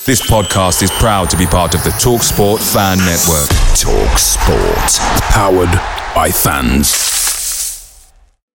This podcast is proud to be part of the TalkSport Fan Network. TalkSport. Powered by fans.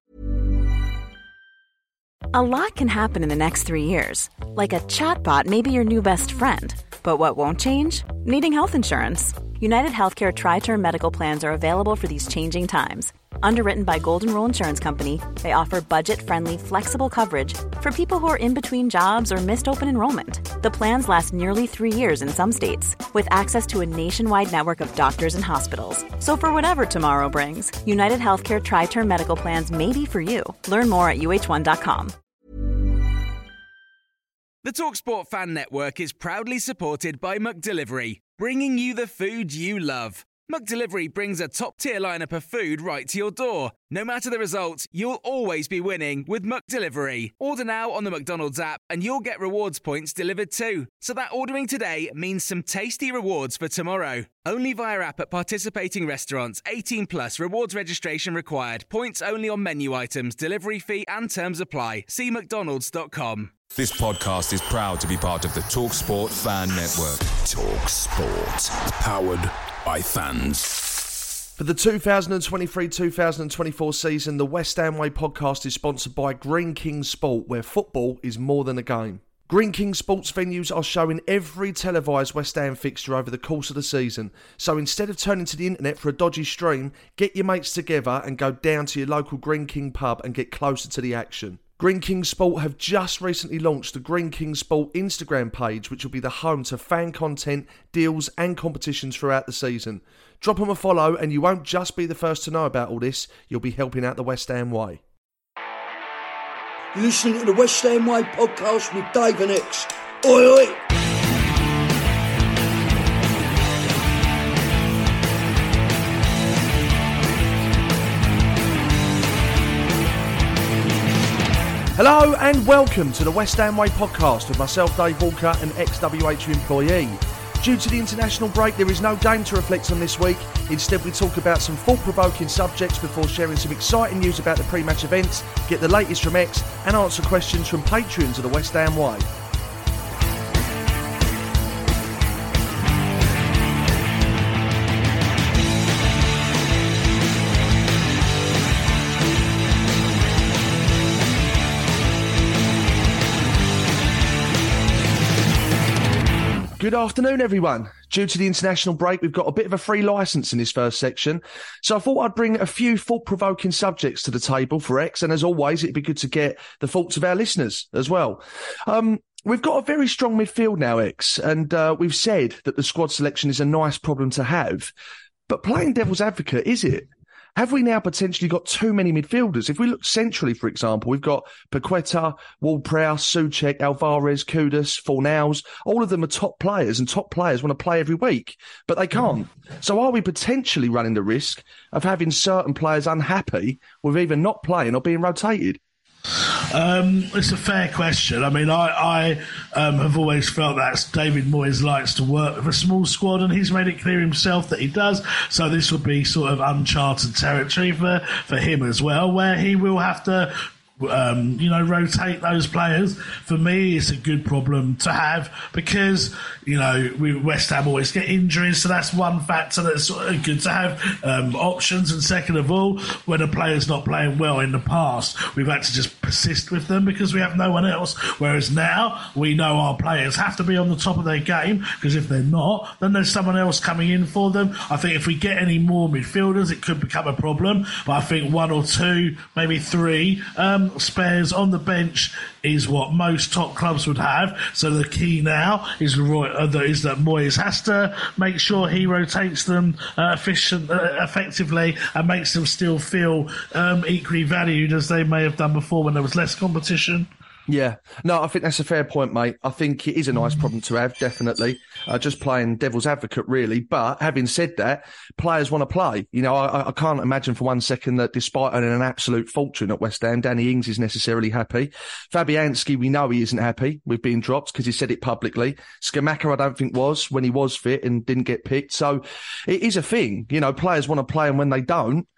A lot can happen in the next 3 years. Like a chatbot may be your new best friend. But what won't change? Needing health insurance. United Healthcare Tri-Term Medical Plans are available for these changing times. Underwritten by Golden Rule Insurance Company, they offer budget-friendly, flexible coverage for people who are in between jobs or missed open enrollment. The plans last nearly 3 years in some states, with access to a nationwide network of doctors and hospitals. So for whatever tomorrow brings, United Healthcare Tri-Term Medical Plans may be for you. Learn more at uh1.com. The TalkSport Fan Network is proudly supported by McDelivery, bringing you the food you love. McDelivery brings a top-tier lineup of food right to your door. No matter the result, you'll always be winning with McDelivery. Order now on the McDonald's app and you'll get rewards points delivered too. So that ordering today means some tasty rewards for tomorrow. Only via app at participating restaurants. 18 plus. Rewards registration required. Points only on menu items. Delivery fee and terms apply. See mcdonalds.com. This podcast is proud to be part of the TalkSport Fan Network. TalkSport. Powered by fans. For the 2023-2024 season, the West Ham Way podcast is sponsored by Greene King Sport, where football is more than a game. Greene King Sports venues are showing every televised West Ham fixture over the course of the season. So instead of turning to the internet for a dodgy stream, get your mates together and go down to your local Greene King pub and get closer to the action. Greene King Sport have just recently launched the Greene King Sport Instagram page, which will be the home to fan content, deals and competitions throughout the season. Drop them a follow and you won't just be the first to know about all this, you'll be helping out the West Ham Way. You're listening to the West Ham Way podcast with Dave and X. Oi, oi! Hello and welcome to the West Ham Way podcast with myself, Dave Walker, an ex-WHU employee. Due to the international break, there is no game to reflect on this week. Instead, we talk about some thought-provoking subjects before sharing some exciting news about the pre-match events, get the latest from X, and answer questions from patrons of the West Ham Way. Good afternoon, everyone. Due to the international break, we've got a bit of a free licence in this first section. So I thought I'd bring a few thought-provoking subjects to the table for X, and as always, it'd be good to get the thoughts of our listeners as well. We've got a very strong midfield now, X, and we've said that the squad selection is a nice problem to have. But playing devil's advocate, is it? Have we now potentially got too many midfielders? If we look centrally, for example, we've got Paqueta, Ward-Prowse, Souček, Alvarez, Kudus, Fornals. All of them are top players, and top players want to play every week, but they can't. So are we potentially running the risk of having certain players unhappy with either not playing or being rotated? It's a fair question. I mean, I have always felt that David Moyes likes to work with a small squad, and he's made it clear himself that he does. So this would be sort of uncharted territory for him as well, where he will have to rotate those players. For me, it's a good problem to have because, West Ham always get injuries, so that's one factor that's sort of good to have options. And second of all, when a player's not playing well in the past, we've had to just persist with them because we have no one else. Whereas now, we know our players have to be on the top of their game, because if they're not, then there's someone else coming in for them. I think if we get any more midfielders, it could become a problem. But I think one or two, maybe three, spares on the bench is what most top clubs would have. So the key now is that Moyes has to make sure he rotates them effectively and makes them still feel equally valued as they may have done before when there was less competition. Yeah. No, I think that's a fair point, mate. I think it is a nice problem to have, definitely. Just playing devil's advocate, really. But having said that, players want to play. I can't imagine for 1 second that despite earning an absolute fortune at West Ham, Danny Ings is necessarily happy. Fabianski, we know he isn't happy with being dropped because he said it publicly. Scamacca, I don't think was, when he was fit and didn't get picked. So it is a thing. Players want to play, and when they don't,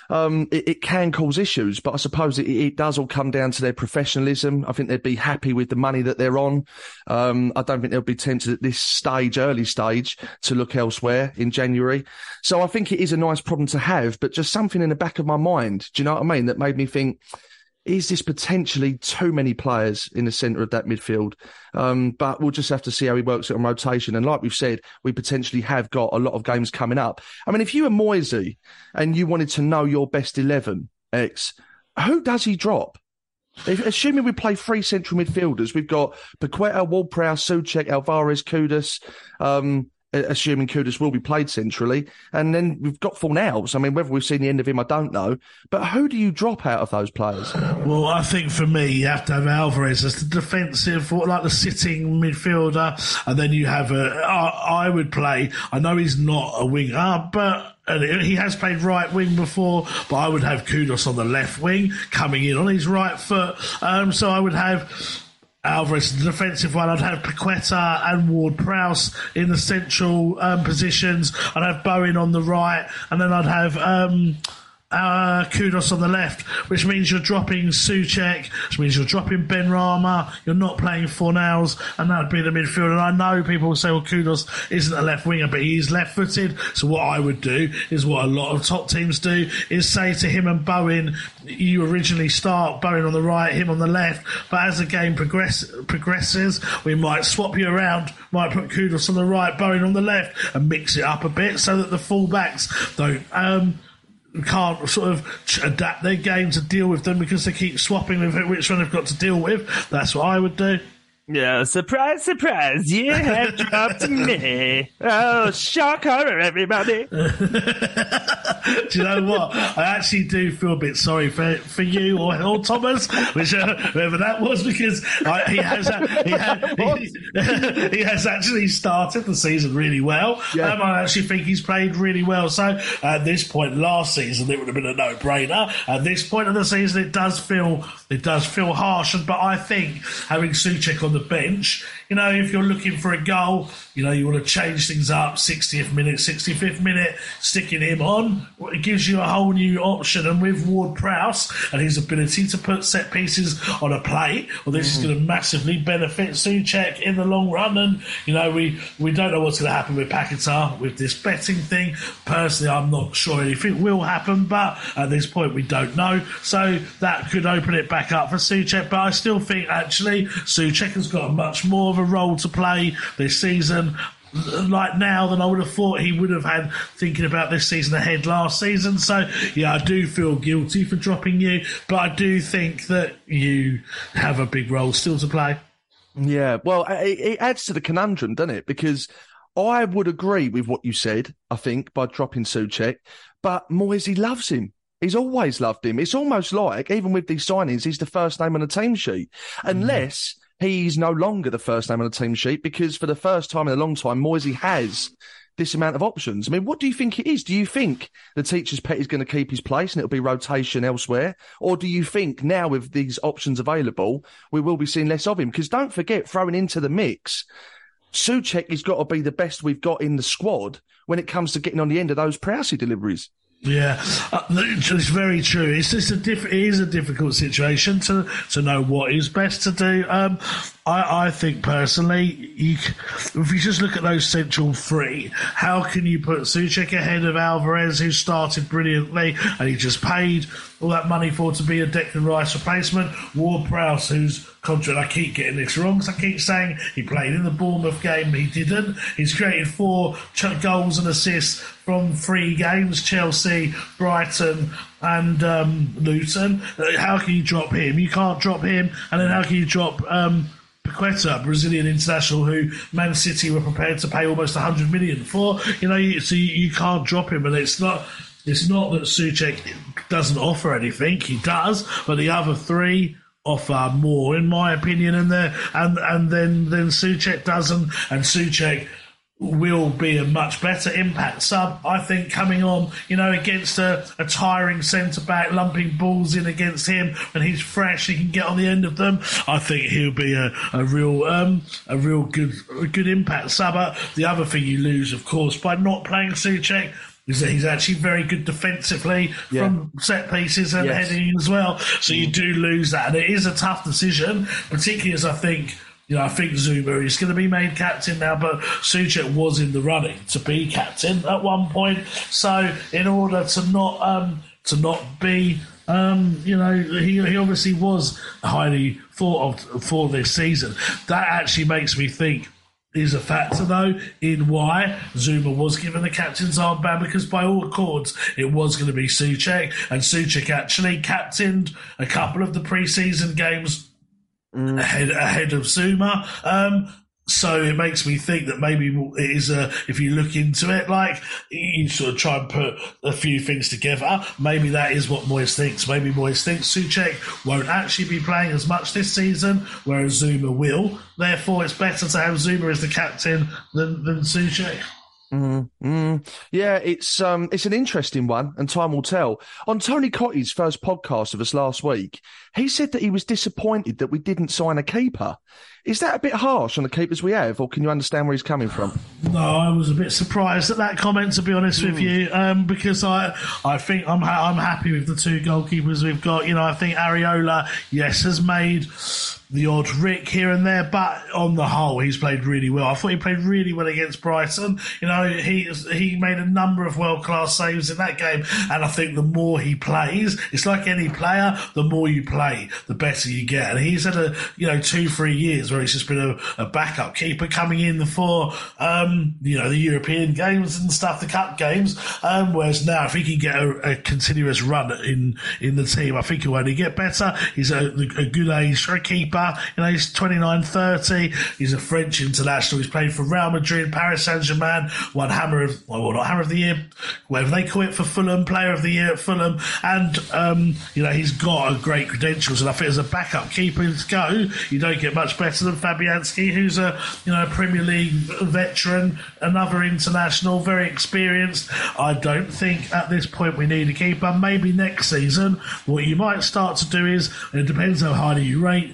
it can cause issues, but I suppose it does all come down to their professionalism. I think they'd be happy with the money that they're on. I don't think they'll be tempted at this stage, early stage, to look elsewhere in January. So I think it is a nice problem to have, but just something in the back of my mind, do you know what I mean, that made me think, is this potentially too many players in the centre of that midfield? But we'll just have to see how he works it on rotation. And like we've said, we potentially have got a lot of games coming up. I mean, if you were Moisey and you wanted to know your best 11, who does he drop? Assuming we play three central midfielders, we've got Paqueta, Ward-Prowse, Souček, Alvarez, Kudus, assuming Kudus will be played centrally. And then we've got Fornals. I mean, whether we've seen the end of him, I don't know. But who do you drop out of those players? Well, I think for me, you have to have Alvarez as the defensive, like the sitting midfielder. And then you have I would play, I know he's not a winger, but he has played right wing before, but I would have Kudus on the left wing, coming in on his right foot. So I would have Alvarez, the defensive one. I'd have Paqueta and Ward-Prowse in the central positions. I'd have Bowen on the right, and then I'd have Kudus on the left, which means you're dropping Souček, which means you're dropping Benrahma, you're not playing Fornals, and that would be the midfield. And I know people will say, well, Kudus isn't a left winger, but he's left-footed. So what I would do is what a lot of top teams do, is say to him and Bowen, you originally start Bowen on the right, him on the left, but as the game progresses, we might swap you around, might put Kudus on the right, Bowen on the left, and mix it up a bit so that the full-backs can't sort of adapt their game to deal with them because they keep swapping with which one they've got to deal with. That's what I would do. Yeah, surprise, surprise, you have dropped me. Oh, shock horror, everybody. Do you know what? I actually do feel a bit sorry for you or Thomas, which whoever that was, because he has actually started the season really well. Yeah. I actually think he's played really well. So at this point last season, it would have been a no-brainer. At this point of the season, it does feel harsh. But I think having Souček on the bench, if you're looking for a goal, you want to change things up, 60th minute, 65th minute, sticking him on, it gives you a whole new option. And with Ward-Prowse and his ability to put set pieces on a plate, this is going to massively benefit Souček in the long run. And, we don't know what's going to happen with Paqueta with this betting thing. Personally, I'm not sure anything will happen, but at this point we don't know. So that could open it back up for Souček. But I still think, actually, Souček has got much more of a role to play this season like now than I would have thought he would have had thinking about this season ahead last season. So yeah, I do feel guilty for dropping you, but I do think that you have a big role still to play. Yeah, well, it adds to the conundrum, doesn't it? Because I would agree with what you said, I think, by dropping Souček, but Moisey loves him. He's always loved him. It's almost like, even with these signings, he's the first name on the team sheet. Unless he's no longer the first name on the team sheet, because for the first time in a long time, Moisey has this amount of options. I mean, what do you think it is? Do you think the teacher's pet is going to keep his place and it'll be rotation elsewhere? Or do you think now with these options available, we will be seeing less of him? Because don't forget, throwing into the mix, Souček has got to be the best we've got in the squad when it comes to getting on the end of those Prowse deliveries. Yeah, it's very true. It is a difficult situation to know what is best to do. I think personally, if you just look at those central three, how can you put Souček ahead of Alvarez, who started brilliantly and he just paid all that money for to be a Declan Rice replacement? Ward-Prowse, whose contract, I keep getting this wrong because I keep saying he played in the Bournemouth game, he didn't. He's created 4 goals and assists from 3 games, Chelsea, Brighton and Luton. How can you drop him? You can't drop him. And then how can you drop Paqueta, Brazilian international, who Man City were prepared to pay almost 100 million for? So you can't drop him. And it's not that Souček doesn't offer anything. He does, but the other 3 offer more, in my opinion, and then Souček doesn't, and Souček will be a much better impact sub, I think, coming on, against a tiring centre-back, lumping balls in against him, and he's fresh, he can get on the end of them. I think he'll be a real good impact sub. The other thing you lose, of course, by not playing Souček, is that he's actually very good defensively from set pieces and heading as well. So you do lose that. And it is a tough decision, particularly as I think Zouma is going to be made captain now, but Souček was in the running to be captain at one point. So in order to not be, he obviously was highly thought of for this season. That actually makes me think is a factor, though, in why Zouma was given the captain's armband, because by all accords it was going to be Souček, and Souček actually captained a couple of the pre-season games ahead of Zouma. So it makes me think that maybe it is if you look into it, like you sort of try and put a few things together, maybe that is what Moyes thinks. Maybe Moyes thinks Souček won't actually be playing as much this season, whereas Zouma will. Therefore, it's better to have Zouma as the captain than Souček. Yeah, it's an interesting one, and time will tell. On Tony Cotty's first podcast of us last week, he said that he was disappointed that we didn't sign a keeper. Is that a bit harsh on the keepers we have, or can you understand where he's coming from? No, I was a bit surprised at that comment, to be honest with you, because I think I'm happy with the two goalkeepers we've got. I think Areola, has made the odd rick here and there, but on the whole, he's played really well. I thought he played really well against Brighton. He made a number of world-class saves in that game, and I think the more he plays, it's like any player, the more you play, the better you get. And he's had 2-3 years where he's just been a backup keeper coming in for, the European games and stuff, the cup games, whereas now if he can get a continuous run in the team, I think he'll only get better. He's a good age for a keeper. He's 29, 30. He's a French international. He's played for Real Madrid, Paris Saint-Germain, won not Hammer of the Year, whatever they call it, for Fulham, Player of the Year at Fulham. And, he's got a great credentials. And I think as a backup keeper to go, you don't get much better than Fabianski, who's a Premier League veteran, another international, very experienced. I don't think at this point we need a keeper. Maybe next season, what you might start to do is, it depends how highly you rate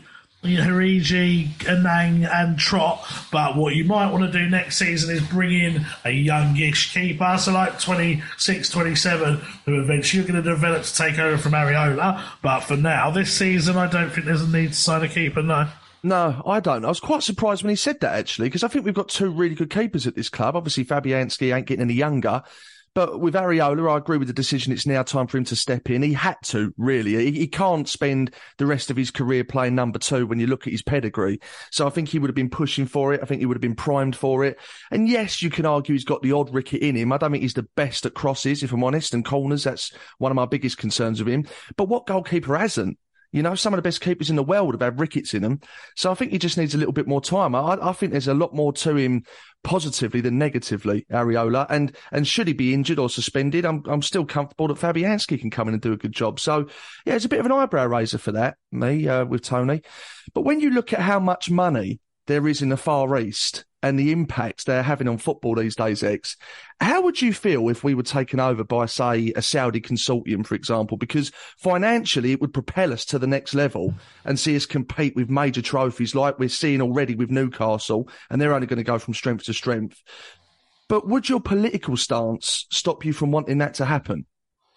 Origi, Anang and Trott, but what you might want to do next season is bring in a youngish keeper, so like 26, 27, who eventually you're going to develop to take over from Areola. But for now, this season, I don't think there's a need to sign a keeper, no. No, I don't. I was quite surprised when he said that, actually, because I think we've got two really good keepers at this club. Obviously, Fabianski ain't getting any younger. But with Areola, I agree with the decision. It's now time for him to step in. He had to, really. He can't spend the rest of his career playing number 2 when you look at his pedigree. So I think he would have been pushing for it. I think he would have been primed for it. And yes, you can argue he's got the odd ricket in him. I don't think he's the best at crosses, if I'm honest, and corners. That's one of my biggest concerns with him. But what goalkeeper hasn't? Some of the best keepers in the world have had rickets in them. So I think he just needs a little bit more time. I think there's a lot more to him positively than negatively, Areola. And should he be injured or suspended, I'm still comfortable that Fabianski can come in and do a good job. So, yeah, it's a bit of an eyebrow raiser for that, with Tony. But when you look at how much money there is in the Far East and the impact they're having on football these days, X, how would you feel if we were taken over by, say, a Saudi consortium, for example? Because financially it would propel us to the next level and see us compete with major trophies like we're seeing already with Newcastle, and they're only going to go from strength to strength. But would your political stance stop you from wanting that to happen?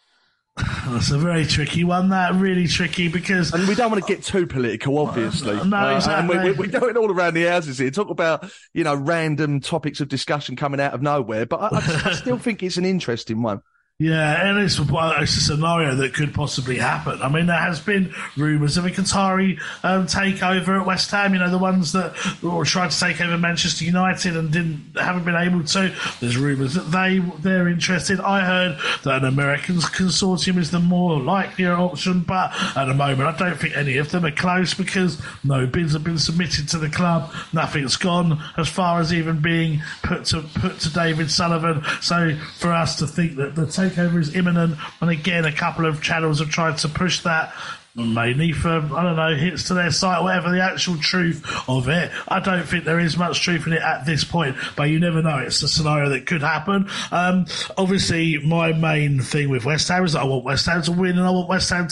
That's a very tricky one, that, really tricky, because... And we don't want to get too political, obviously. No, exactly. And we're doing all around the houses here. Talk about, random topics of discussion coming out of nowhere. But I still think it's an interesting one. Yeah, and it's a scenario that could possibly happen. I mean, there has been rumours of a Qatari takeover at West Ham. The ones that tried to take over Manchester United and haven't been able to. There's rumours that they're interested. I heard that an American consortium is the more likelier option, but at the moment, I don't think any of them are close because no bids have been submitted to the club. Nothing's gone as far as even being put to David Sullivan. So for us to think that the takeover is imminent, and again a couple of channels have tried to push that, mainly for, hits to their site, whatever the actual truth of it. I don't think there is much truth in it at this point, but you never know. It's a scenario that could happen. Obviously, my main thing with West Ham is that I want West Ham to win, and I want West Ham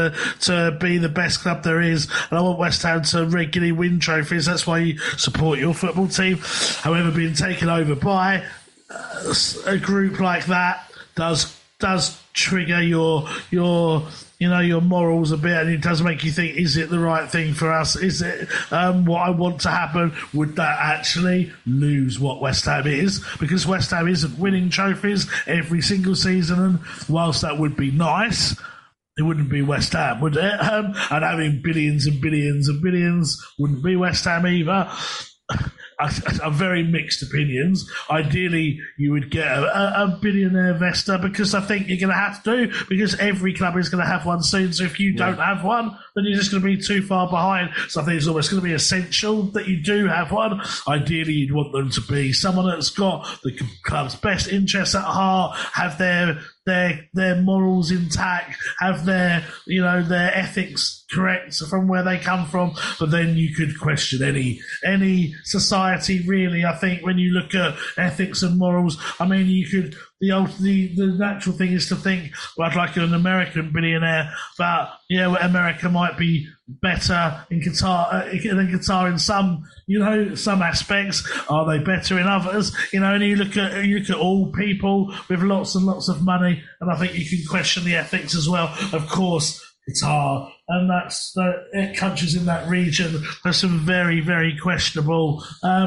to be the best club there is, and I want West Ham to regularly win trophies. That's why you support your football team. However, being taken over by a group like that, does trigger your morals a bit, and it does make you think, is it the right thing for us? Is it what I want to happen? Would that actually lose what West Ham is? Because West Ham isn't winning trophies every single season, and whilst that would be nice, it wouldn't be West Ham, would it? And having billions and billions and billions wouldn't be West Ham either. Are very mixed opinions. Ideally, you would get a billionaire investor, because I think you're going to have to, because every club is going to have one soon. So if you don't have one, then you're just going to be too far behind. So I think it's almost going to be essential that you do have one. Ideally, you'd want them to be someone that's got the club's best interests at heart, have their morals intact, have their ethics correct from where they come from. But then you could question any society, really. I think when you look at ethics and morals, I mean, you could, the natural thing is to think, well, I'd like an American billionaire, but America might be better in Qatar than Qatar in some aspects. Are they better in others? And you look at all people with lots and lots of money, and I think you can question the ethics as well. Of course, Qatar, and that's countries in that region. There's some very, very questionable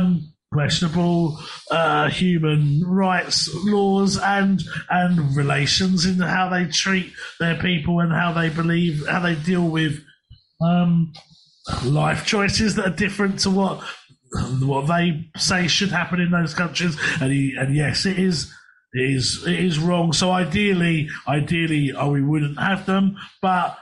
human rights laws and relations in how they treat their people and how they deal with life choices that are different to what they say should happen in those countries. And yes, it is wrong. So ideally, we wouldn't have them, but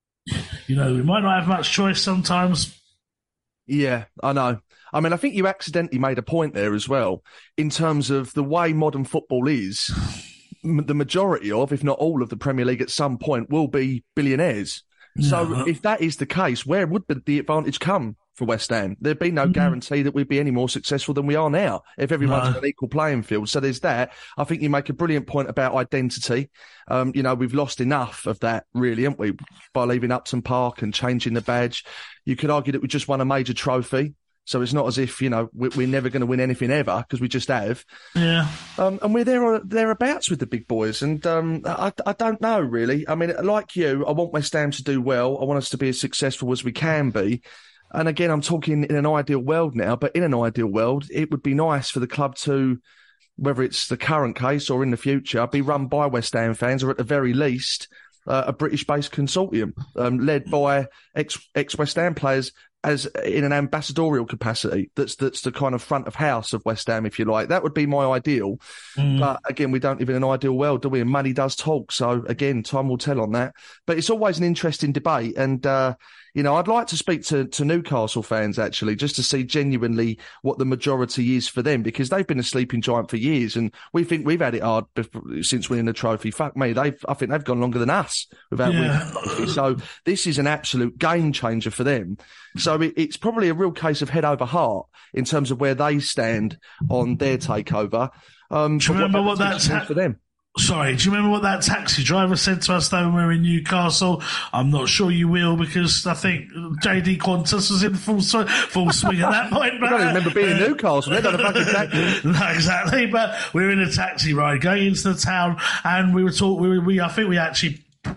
we might not have much choice sometimes. Yeah, I know. I mean, I think you accidentally made a point there as well, in terms of the way modern football is. The majority of, if not all of the Premier League at some point will be billionaires. So if that is the case, where would the advantage come for West Ham? There'd be no guarantee that we'd be any more successful than we are now if everyone's on an equal playing field. So there's that. I think you make a brilliant point about identity. We've lost enough of that, really, haven't we, by leaving Upton Park and changing the badge. You could argue that we just won a major trophy. So it's not as if, we're never going to win anything ever, because we just have. Yeah. And we're thereabouts with the big boys. And I don't know, really. I mean, like you, I want West Ham to do well. I want us to be as successful as we can be. And again, I'm talking in an ideal world now, but in an ideal world, it would be nice for the club to, whether it's the current case or in the future, be run by West Ham fans, or at the very least, a British-based consortium led by ex-West Ham players, as in an ambassadorial capacity. That's the kind of front of house of West Ham, if you like. That would be my ideal. But again, we don't live in an ideal world, do we? And money does talk. So again, time will tell on that. But it's always an interesting debate. And, I'd like to speak to Newcastle fans, actually, just to see genuinely what the majority is for them, because they've been a sleeping giant for years. And we think we've had it hard since winning the trophy. Fuck me. I think they've gone longer than us without winning the trophy. So this is an absolute game changer for them. So it's probably a real case of head over heart in terms of where they stand on their takeover. Do you remember what that's for them? Sorry, do you remember what that taxi driver said to us though when we were in Newcastle? I'm not sure you will, because I think JD Qantas was in full swing at that point. But, I don't remember being in Newcastle. They done a fucking taxi. No, exactly. But we were in a taxi ride going into the town, and we were talking. I think we actually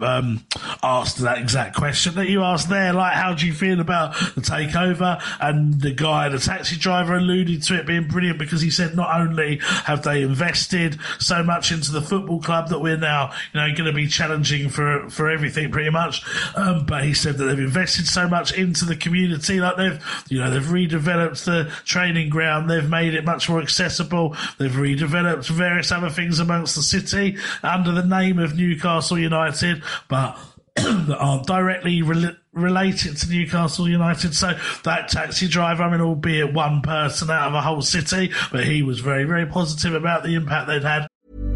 asked that exact question that you asked there, like, how do you feel about the takeover? And the taxi driver, alluded to it being brilliant, because he said not only have they invested so much into the football club that we're now going to be challenging for everything pretty much, but he said that they've invested so much into the community, like they've redeveloped the training ground, they've made it much more accessible, they've redeveloped various other things amongst the city under the name of Newcastle United, but that aren't directly related to Newcastle United. So that taxi driver, albeit one person out of a whole city, but he was very, very positive about the impact they'd had.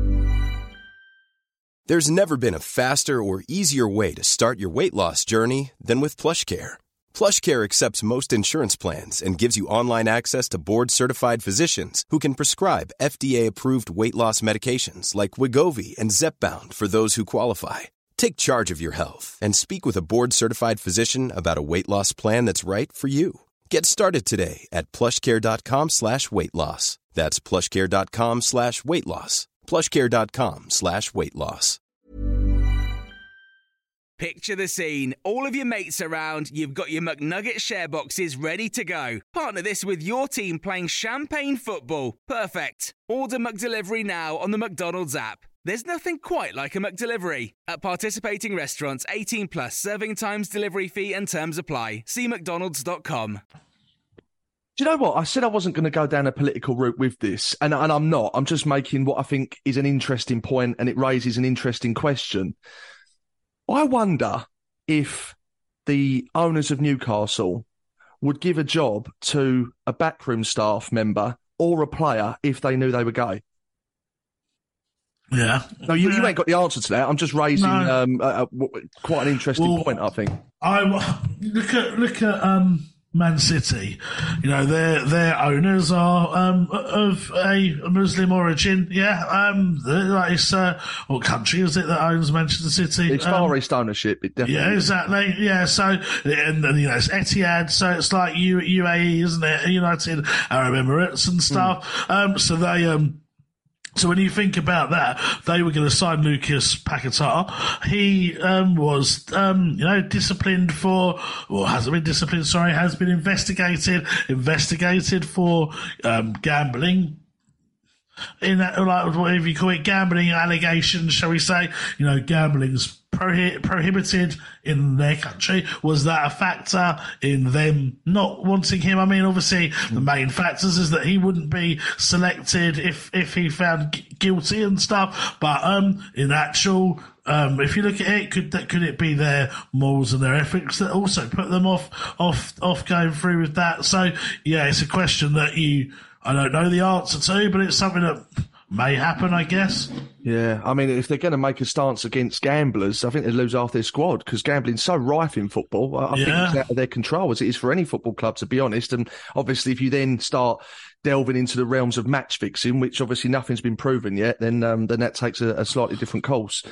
There's never been a faster or easier way to start your weight loss journey than with PlushCare. PlushCare accepts most insurance plans and gives you online access to board-certified physicians who can prescribe FDA-approved weight loss medications like Wegovy and Zepbound for those who qualify. Take charge of your health and speak with a board-certified physician about a weight loss plan that's right for you. Get started today at plushcare.com/weight-loss. That's plushcare.com/weight-loss. PlushCare.com/weight loss. Picture the scene. All of your mates around, you've got your McNugget share boxes ready to go. Partner this with your team playing champagne football. Perfect. Order McDelivery now on the McDonald's app. There's nothing quite like a McDelivery. At participating restaurants, 18 plus, serving times, delivery fee and terms apply. See mcdonalds.com. Do you know what? I said I wasn't going to go down a political route with this, and I'm not. I'm just making what I think is an interesting point, and it raises an interesting question. I wonder if the owners of Newcastle would give a job to a backroom staff member or a player if they knew they were gay. Yeah. No, you ain't got the answer to that. I'm just raising quite an interesting point, I think. Look at Man City. You know, their owners are of a Muslim origin. Yeah. What country is it that owns Manchester City? It's Far East ownership. It definitely. Yeah, exactly. Yeah. So, and you know, it's Etihad. So it's like UAE, isn't it? United Arab Emirates and stuff. So they So when you think about that, they were going to sign Lucas Paquetá. He was, disciplined has been investigated for gambling. In that, like, whatever you call it, gambling allegations, shall we say? You know, gambling's prohibited in their country. Was that a factor in them not wanting him? I mean, obviously, the main factors is that he wouldn't be selected if he found guilty and stuff. But in actual, if you look at it, could it be their morals and their ethics that also put them off going through with that? So yeah, it's a question that I don't know the answer to, but it's something that may happen, I guess. Yeah, I mean, if they're going to make a stance against gamblers, I think they'd lose half their squad because gambling's so rife in football. I think it's out of their control, as it is for any football club, to be honest. And obviously, if you then start delving into the realms of match fixing, which obviously nothing's been proven yet, then that takes a slightly different course.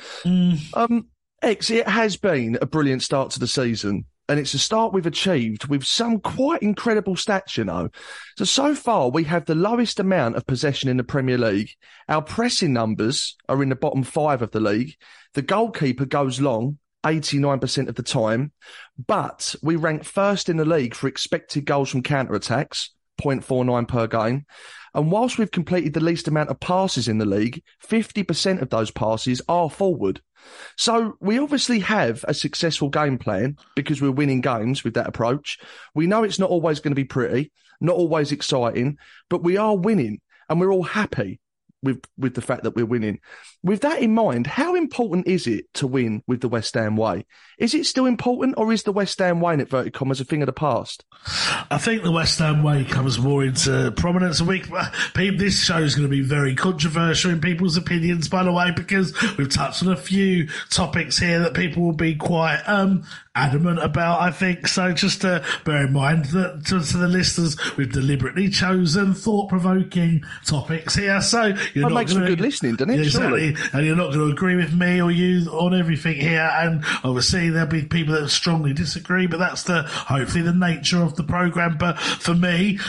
X, it has been a brilliant start to the season. And it's a start we've achieved with some quite incredible stats, you know. So far, we have the lowest amount of possession in the Premier League. Our pressing numbers are in the bottom 5 of the league. The goalkeeper goes long 89% of the time. But we rank first in the league for expected goals from counter-attacks, 0.49 per game. And whilst we've completed the least amount of passes in the league, 50% of those passes are forward. So we obviously have a successful game plan because we're winning games with that approach. We know it's not always going to be pretty, not always exciting, but we are winning and we're all happy with the fact that we're winning. With that in mind, how important is it to win with the West Ham way? Is it still important, or is the West Ham way, in inverted commas, a thing of the past? I think the West Ham way comes more into prominence. This show is going to be very controversial in people's opinions, by the way, because we've touched on a few topics here that people will be quite adamant about, I think. So just to bear in mind that to the listeners, we've deliberately chosen thought-provoking topics here. So that makes some good listening, doesn't it? Exactly. And you're not going to agree with me or you on everything here. And obviously there'll be people that strongly disagree, but that's hopefully the nature of the programme. But for me,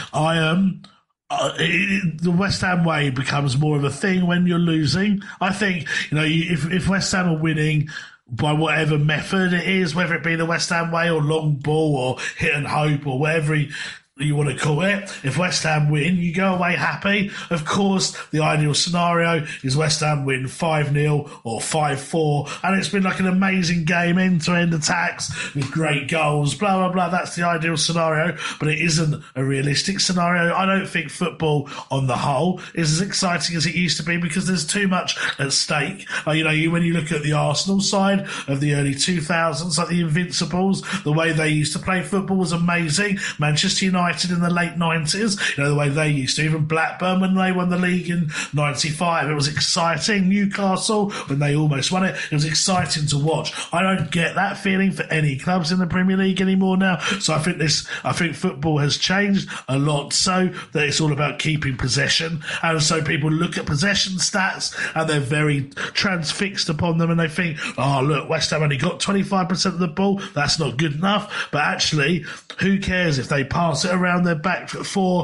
the West Ham way becomes more of a thing when you're losing. I think, if West Ham are winning by whatever method it is, whether it be the West Ham way or long ball or hit and hope or whatever you want to call it. If West Ham win, you go away happy. Of course, the ideal scenario is West Ham win 5-0 or 5-4, and it's been like an amazing game, end-to-end attacks with great goals, blah, blah, blah. That's the ideal scenario, but it isn't a realistic scenario. I don't think football on the whole is as exciting as it used to be because there's too much at stake. When you look at the Arsenal side of the early 2000s, like the Invincibles, the way they used to play football was amazing. Manchester United in the late 90s, the way they used to. Even Blackburn, when they won the league in 95, it was exciting. Newcastle, when they almost won it, it was exciting to watch. I don't get that feeling for any clubs in the Premier League anymore now. So I think football has changed a lot so that it's all about keeping possession. And so people look at possession stats and they're very transfixed upon them and they think, oh, look, West Ham only got 25% of the ball. That's not good enough. But actually, who cares if they pass it around their back four,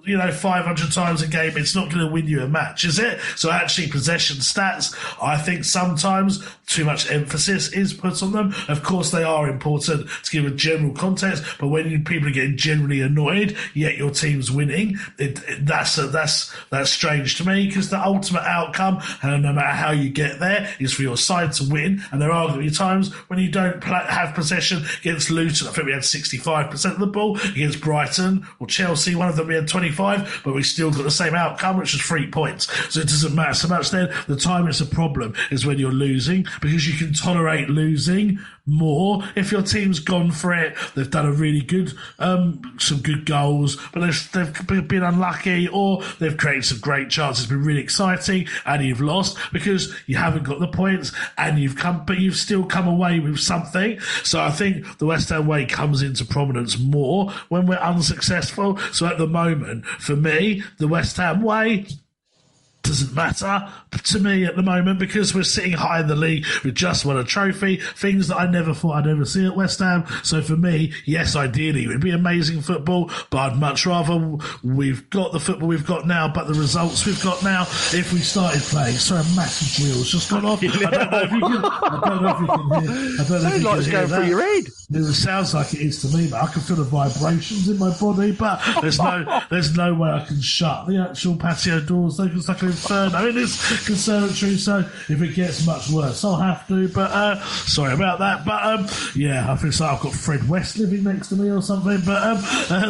500 times a game, it's not going to win you a match, is it? So actually, possession stats, I think sometimes too much emphasis is put on them. Of course, they are important to give a general context, but when people are getting generally annoyed, yet your team's winning, that's strange to me, because the ultimate outcome, and no matter how you get there, is for your side to win. And there are going to be times when you don't have possession. Against Luton, I think we had 65% of the ball. Against Brighton or Chelsea, one of them we had 25, but we still got the same outcome, which was 3 points. So it doesn't matter so much then. The time it's a problem is when you're losing, because you can tolerate losing more if your team's gone for it. They've done a really good, some good goals, but they've been unlucky, or they've created some great chances. It's been really exciting, and you've lost because you haven't got the points, and you've still come away with something. So I think the West Ham way comes into prominence more when we're unsuccessful. So at the moment, for me, the West Ham way doesn't matter to me at the moment, because we're sitting high in the league. We've just won a trophy, things that I never thought I'd ever see at West Ham. So for me, yes, ideally it would be amazing football, but I'd much rather we've got the football we've got now, but the results we've got now, if we started playing. Sorry, a massive wheel's just gone off. I don't know if you can hear. Sounds like it's going through your head. It sounds like it is to me, but I can feel the vibrations in my body, but there's no way I can shut the actual patio doors. They can suck an inferno in this conservatory, so if it gets much worse, I'll have to. But sorry about that. But yeah, I feel like I've got Fred West living next to me or something. But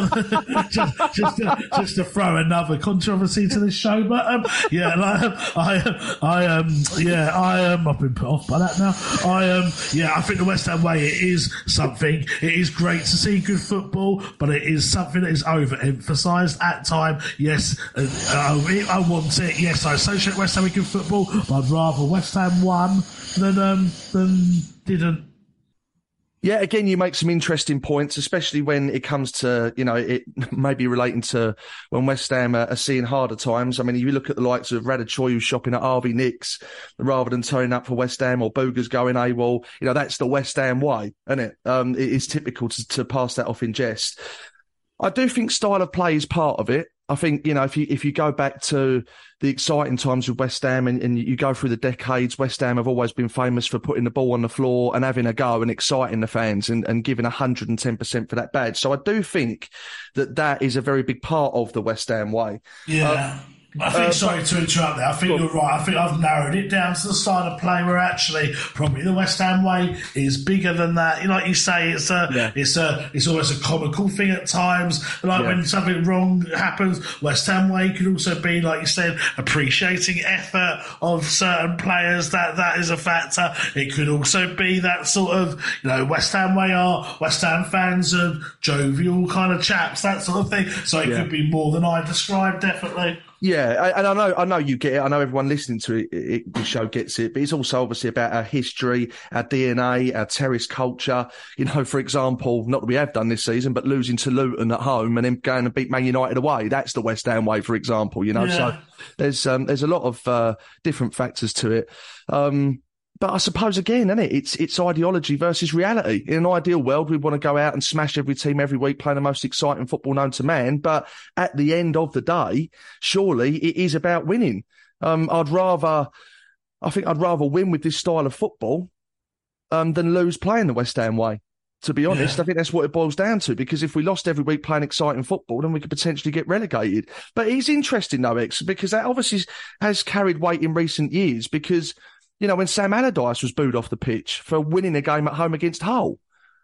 just to throw another controversy to this show. But yeah, I've been put off by that now. I think the West Ham way, it is something. It is great to see good football, but it is something that is overemphasised at time. Yes, I want it. Yes, I associate West Ham with good football, but I'd rather West Ham won than didn't. Yeah, again, you make some interesting points, especially when it comes to, it maybe relating to when West Ham are seeing harder times. I mean, if you look at the likes of Radachoy, who's shopping at Harvey Nicks rather than turning up for West Ham, or Booger's going AWOL, that's the West Ham way, isn't it? It is typical to pass that off in jest. I do think style of play is part of it. I think, if you go back to the exciting times with West Ham and you go through the decades, West Ham have always been famous for putting the ball on the floor and having a go and exciting the fans and giving 110% for that badge. So I do think that is a very big part of the West Ham way. Yeah. I think, sorry to interrupt there, I think you're right. I think I've narrowed it down to the style of play where actually probably the West Ham way is bigger than that. Like you say, it's almost a comical thing at times. When something wrong happens, West Ham way could also be, like you said, appreciating effort of certain players. That is a factor. It could also be that sort of, West Ham way are West Ham fans and jovial kind of chaps, that sort of thing. So it could be more than I described, definitely. Yeah, and I know you get it. I know everyone listening to the show gets it, but it's also obviously about our history, our DNA, our terrace culture. For example, not that we have done this season, but losing to Luton at home and then going and beat Man United away. That's the West Ham way, for example, So there's a lot of different factors to it. But I suppose, again, isn't it? It's ideology versus reality. In an ideal world, we want to go out and smash every team every week, playing the most exciting football known to man. But at the end of the day, surely it is about winning. I'd rather win with this style of football than lose playing the West Ham way. To be honest, I think that's what it boils down to, because if we lost every week playing exciting football, then we could potentially get relegated. But it's interesting, though, X, because that obviously has carried weight in recent years, because when Sam Allardyce was booed off the pitch for winning a game at home against Hull.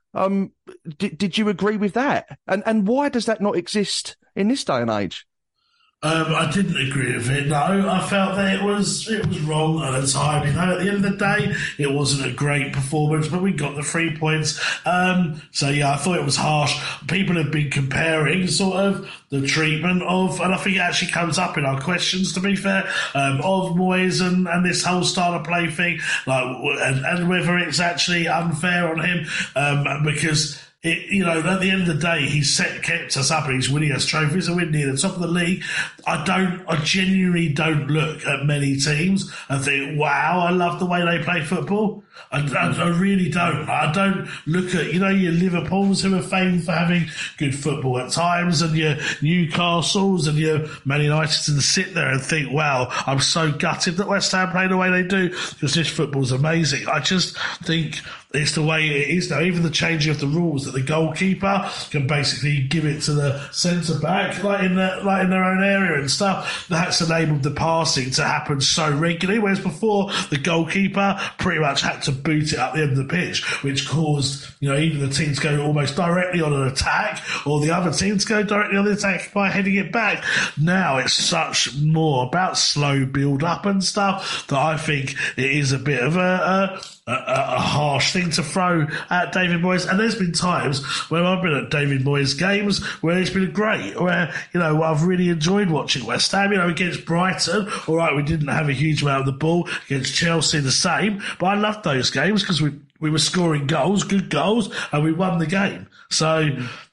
Did you agree with that? And why does that not exist in this day and age? I didn't agree with it, no. I felt that it was wrong at the time. At the end of the day, it wasn't a great performance, but we got the 3 points. So, yeah, I thought it was harsh. People have been comparing sort of the treatment of, and I think it actually comes up in our questions, to be fair, of Moyes and this whole style of play thing, and whether it's actually unfair on him, because... at the end of the day, he's kept us up and he's winning us trophies and we're near the top of the league. I genuinely don't look at many teams and think, wow, I love the way they play football. I really don't. I don't look at, your Liverpools who are famed for having good football at times, and your Newcastles and your Man Uniteds, and sit there and think, wow, I'm so gutted that West Ham play the way they do because this football's amazing. I just think it's the way it is now. Even the changing of the rules that the goalkeeper can basically give it to the centre back, like in their own area and stuff. That's enabled the passing to happen so regularly, whereas before the goalkeeper pretty much had to boot it up the end of the pitch, which caused either the team to go almost directly on an attack or the other team to go directly on the attack by heading it back. Now it's such more about slow build up and stuff that I think it is a bit of a harsh thing to throw at David Moyes. And there's been times where I've been at David Moyes games where it's been great, where, I've really enjoyed watching West Ham, against Brighton. All right, we didn't have a huge amount of the ball. Against Chelsea, the same. But I loved those games because we were scoring goals, good goals, and we won the game. So,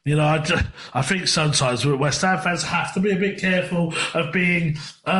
I think sometimes West Ham fans have to be a bit careful of being,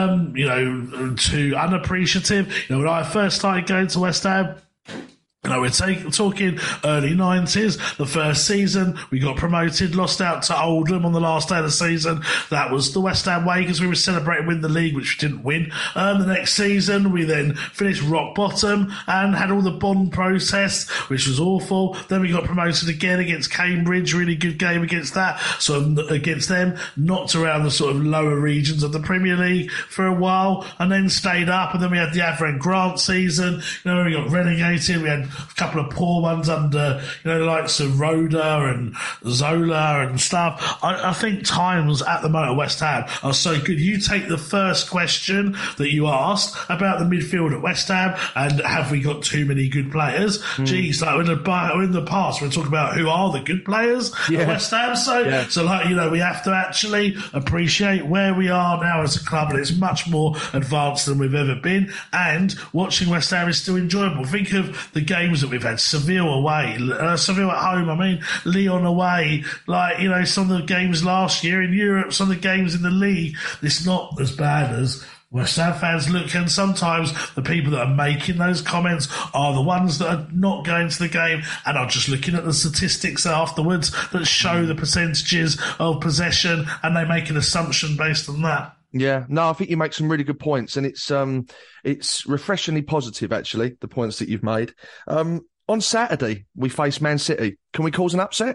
too unappreciative. When I first started going to West Ham, we're talking early 90s, the first season, we got promoted, lost out to Oldham on the last day of the season. That was the West Ham way because we were celebrating winning the league, which we didn't win. The next season, we then finished rock bottom and had all the bond protests, which was awful. Then we got promoted again against Cambridge, really good game against that. So against them, knocked around the sort of lower regions of the Premier League for a while and then stayed up. And then we had the Avram Grant season, where we got relegated. We had a couple of poor ones under, the likes of Roda and Zola and stuff. I think times at the moment at West Ham are so good. You take the first question that you asked about the midfield at West Ham and have we got too many good players? Geez, like in the past, we're talking about who are the good players at West Ham. So we have to actually appreciate where we are now as a club, and it's much more advanced than we've ever been. And watching West Ham is still enjoyable. Think of the games that we've had: Seville away, Seville at home, Lyon away, some of the games last year in Europe, some of the games in the league. It's not as bad as West Ham fans look, and sometimes the people that are making those comments are the ones that are not going to the game and are just looking at the statistics afterwards that show the percentages of possession, and they make an assumption based on that. Yeah, no, I think you make some really good points, and it's refreshingly positive, actually, the points that you've made. On Saturday, we face Man City. Can we cause an upset?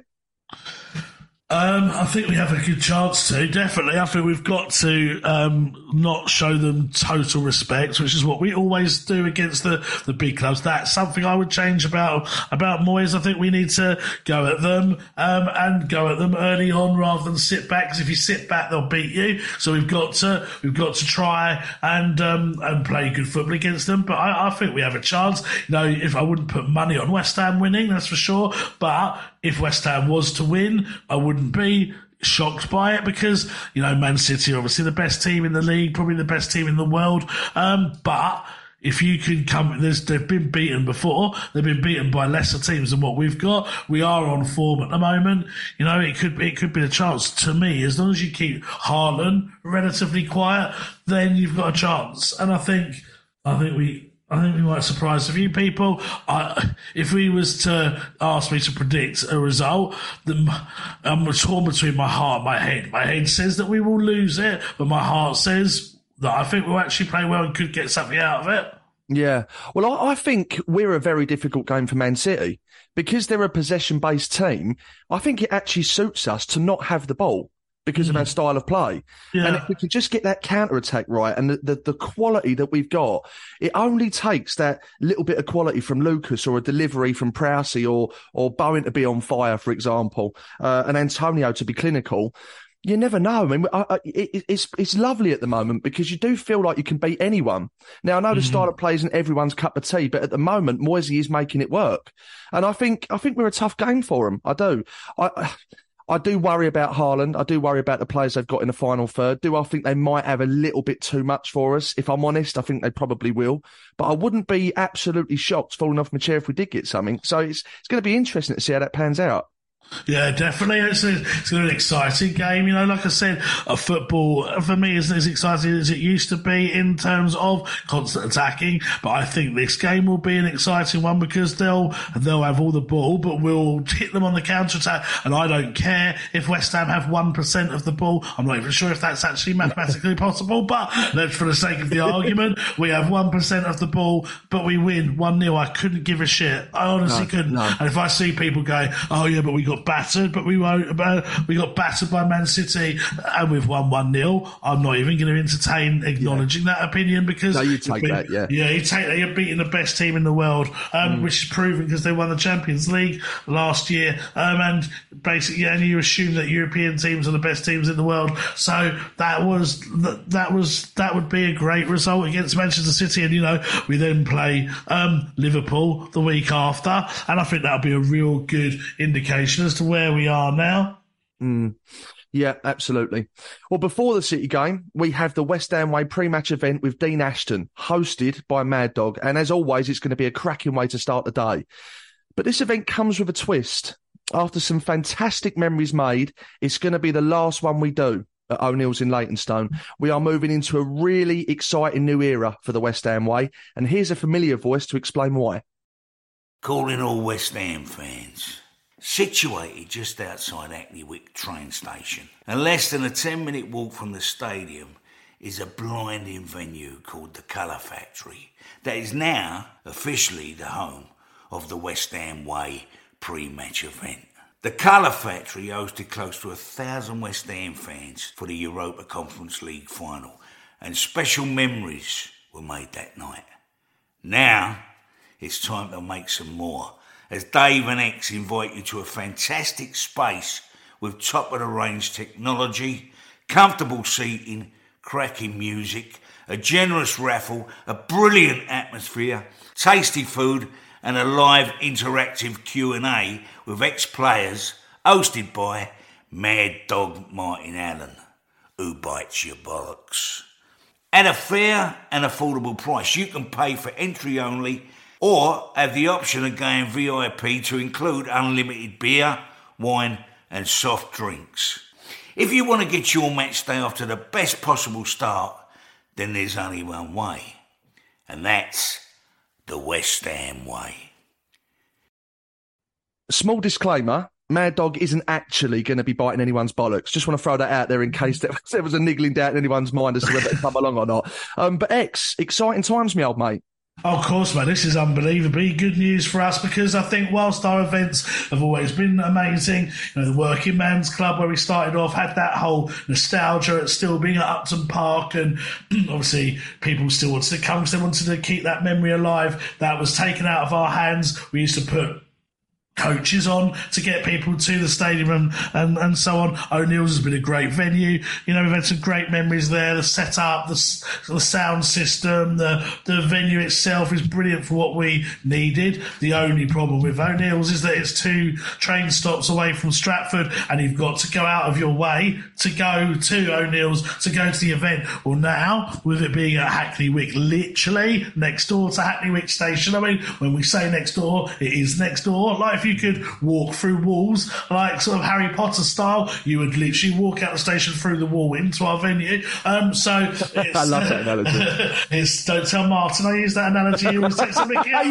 I think we have a good chance to, definitely. I think we've got to not show them total respect, which is what we always do against the big clubs. That's something I would change about Moyes. I think we need to go at them and go at them early on rather than sit back, because if you sit back, they'll beat you. So we've got to try and play good football against them. But I think we have a chance. If I wouldn't put money on West Ham winning, that's for sure. But if West Ham was to win, I wouldn't be shocked by it because, Man City are obviously the best team in the league, probably the best team in the world. But if you can they've been beaten before. They've been beaten by lesser teams than what we've got. We are on form at the moment. It could be a chance. To me, as long as you keep Haaland relatively quiet, then you've got a chance. And I think we might surprise a few people. If we was to ask me to predict a result, I'm torn between my heart and my head. My head says that we will lose it, but my heart says that I think we'll actually play well and could get something out of it. Yeah. Well, I think we're a very difficult game for Man City. Because they're a possession-based team, I think it actually suits us to not have the ball because of our style of play. Yeah. And if we can just get that counter-attack right and the quality that we've got, it only takes that little bit of quality from Lucas or a delivery from Prowsey or Bowen to be on fire, for example, and Antonio to be clinical. You never know. It's lovely at the moment because you do feel like you can beat anyone. Now, I know the style of play isn't everyone's cup of tea, but at the moment, Moyes is making it work. And I think we're a tough game for him. I do. I do worry about Haaland. I do worry about the players they've got in the final third. Do I think they might have a little bit too much for us? If I'm honest, I think they probably will. But I wouldn't be absolutely shocked falling off my chair if we did get something. So it's going to be interesting to see how that pans out. Yeah, definitely. It's going to be an exciting game. You know, like I said, football, for me, isn't as exciting as it used to be in terms of constant attacking. But I think this game will be an exciting one because they'll have all the ball, but we'll hit them on the counter-attack. And I don't care if West Ham have 1% of the ball. I'm not even sure if that's actually mathematically possible, but let's, for the sake of the argument, we have 1% of the ball, but we win 1-0. I couldn't give a shit. I honestly couldn't. No. And if I see people going, oh yeah, but we got battered, but we won't. We got battered by Man City, and we've won 1-0. I'm not even going to entertain acknowledging that opinion because you take that, you take that. You're beating the best team in the world, which is proven because they won the Champions League last year, and basically, and you assume that European teams are the best teams in the world. So that would be a great result against Manchester City, and you know we then play Liverpool the week after, and I think that'll be a real good indication as to where we are now. Yeah, absolutely. Well, before the City game, we have the West Ham Way pre-match event with Dean Ashton, hosted by Mad Dog. And as always, it's going to be a cracking way to start the day. But this event comes with a twist. After some fantastic memories made, it's going to be the last one we do at O'Neill's in Leytonstone. We are moving into a really exciting new era for the West Ham Way. And here's a familiar voice to explain why. Calling all West Ham fans. Situated just outside Hackney Wick train station and less than a 10-minute walk from the stadium is a blinding venue called the Colour Factory that is now officially the home of the West Ham Way pre-match event. The Colour Factory hosted close to 1,000 West Ham fans for the Europa Conference League final, and special memories were made that night. Now it's time to make some more, as Dave and X invite you to a fantastic space with top-of-the-range technology, comfortable seating, cracking music, a generous raffle, a brilliant atmosphere, tasty food, and a live interactive Q&A with ex-players, hosted by Mad Dog Martin Allen, who bites your bollocks. At a fair and affordable price, you can pay for entry only or have the option of going VIP to include unlimited beer, wine and soft drinks. If you want to get your match day off to the best possible start, then there's only one way, and that's the West Ham Way. Small disclaimer, Mad Dog isn't actually going to be biting anyone's bollocks. Just want to throw that out there in case there was a niggling doubt in anyone's mind as to whether to come along or not. But X, exciting times, me old mate. Oh, of course, mate. This is unbelievably good news for us because I think whilst our events have always been amazing, you know, the Working Man's Club where we started off had that whole nostalgia at still being at Upton Park, and obviously people still wanted to come because they wanted to keep that memory alive. That was taken out of our hands. We used to put coaches on to get people to the stadium and so on. O'Neill's has been a great venue. You know, we've had some great memories there. The setup, the sound system, the venue itself is brilliant for what we needed. The only problem with O'Neill's is that it's 2 train stops away from Stratford and you've got to go out of your way to go to O'Neill's to go to the event. Well, now, with it being at Hackney Wick, literally next door to Hackney Wick Station, I mean, when we say next door, it is next door. Like, if you could walk through walls, like sort of Harry Potter style, you would literally walk out the station through the wall into our venue. So it's, I love that analogy. Don't tell Martin I use that analogy. He always takes a mickey out of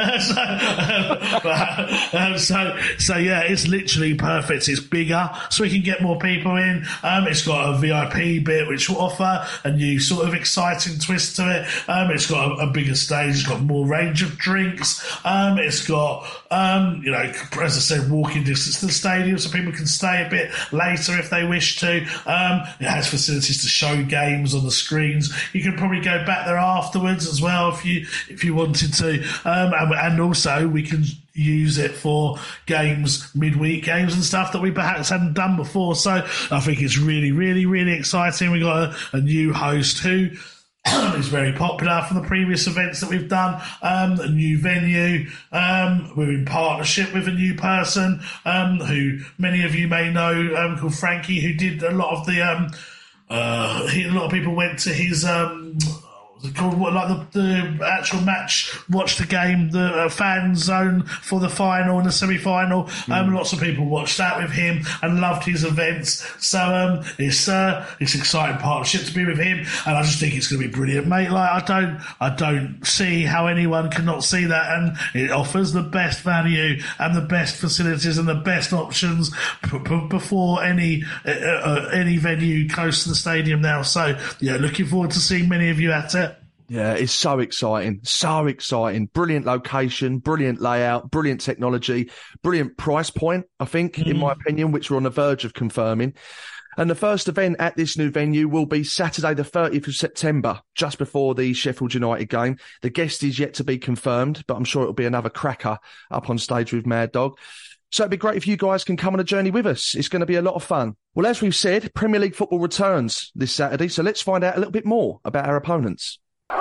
me. So yeah, it's literally perfect. It's bigger, so we can get more people in. It's got a VIP bit which will offer a new sort of exciting twist to it. It's got a bigger stage. It's got more range of drinks. It's got as I said, walking distance to the stadium so people can stay a bit later if they wish to. It has facilities to show games on the screens. You can probably go back there afterwards as well if you wanted to. And also we can use it for games, midweek games and stuff that we perhaps hadn't done before. So I think it's really, really, really exciting. We got a new host who is very popular from the previous events that we've done. A new venue. We're in partnership with a new person who many of you may know, called Frankie, who did a lot of the. A lot of people went to his. what's it called? What, like the actual match, watch the game, the fan zone for the final and the semi-final. Lots of people watched that with him and loved his events. So it's an exciting partnership to be with him, and I just think it's going to be brilliant, mate. Like I don't see how anyone cannot see that, and it offers the best value and the best facilities and the best options before any venue close to the stadium now. So yeah, looking forward to seeing many of you at it. Yeah, it's so exciting. So exciting. Brilliant location, brilliant layout, brilliant technology, brilliant price point, I think, in my opinion, which we're on the verge of confirming. And the first event at this new venue will be Saturday the 30th of September, just before the Sheffield United game. The guest is yet to be confirmed, but I'm sure it'll be another cracker up on stage with Mad Dog. So it'd be great if you guys can come on a journey with us. It's going to be a lot of fun. Well, as we've said, Premier League football returns this Saturday, so let's find out a little bit more about our opponents.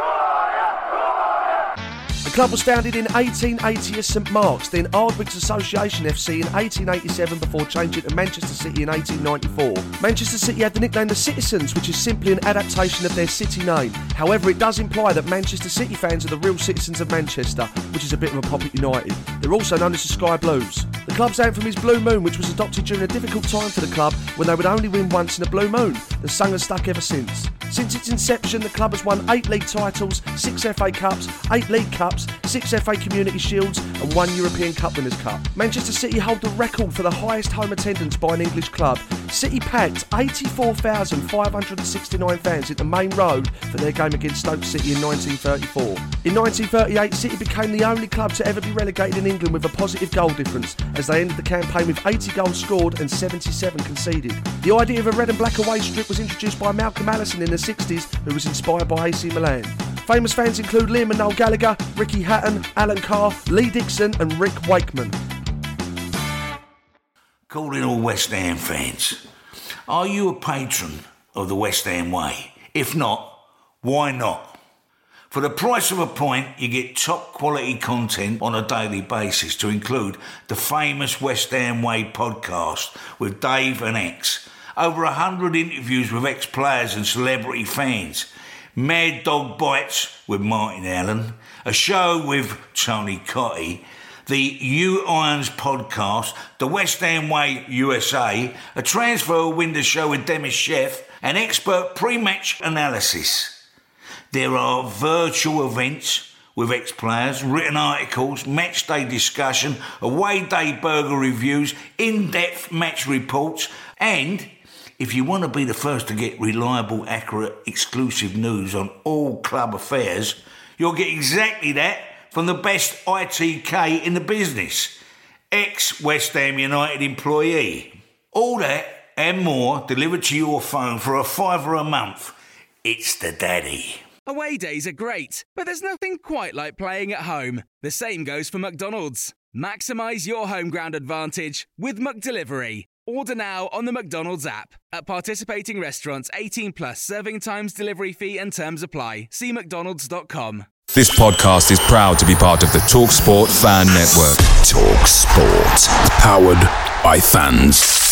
The club was founded in 1880 as St Mark's, then Ardwick's Association FC in 1887 before changing to Manchester City in 1894. Manchester City had the nickname the Citizens, which is simply an adaptation of their city name. However, it does imply that Manchester City fans are the real citizens of Manchester, which is a bit of a pop at United. They're also known as the Sky Blues. The club's anthem is Blue Moon, which was adopted during a difficult time for the club when they would only win once in a blue moon. The song has stuck ever since. Since its inception, the club has won 8 league titles, 6 FA Cups, 8 League Cups, 6 FA Community Shields and 1 European Cup Winners' Cup. Manchester City hold the record for the highest home attendance by an English club. City packed 84,569 fans into Main Road for their game against Stoke City in 1934. In 1938, City became the only club to ever be relegated in England with a positive goal difference, as they ended the campaign with 80 goals scored and 77 conceded. The idea of a red and black away strip was introduced by Malcolm Allison in the 60s, who was inspired by AC Milan. Famous fans include Liam and Noel Gallagher, Ricky Hatton, Alan Carr, Lee Dixon and Rick Wakeman. Calling all West Ham fans. Are you a patron of the West Ham way? If not, why not? For the price of a pint, you get top quality content on a daily basis, to include the famous West Ham Way podcast with Dave and X, over 100 interviews with ex-players and celebrity fans, Mad Dog Bites with Martin Allen, a show with Tony Cotty, the U Irons podcast, the West Ham Way USA, a transfer window show with Demis Chef, and expert pre-match analysis. There are virtual events with ex-players, written articles, match day discussion, away day burger reviews, in-depth match reports, and if you want to be the first to get reliable, accurate, exclusive news on all club affairs, you'll get exactly that from the best ITK in the business, ex-West Ham United employee. All that and more delivered to your phone for $5 a month. It's the daddy. Away days are great, but there's nothing quite like playing at home. The same goes for McDonald's. Maximise your home ground advantage with McDelivery. Order now on the McDonald's app. At participating restaurants, 18 plus, serving times, delivery fee and terms apply. See mcdonalds.com. This podcast is proud to be part of the TalkSport Fan Network. TalkSport. Powered by fans.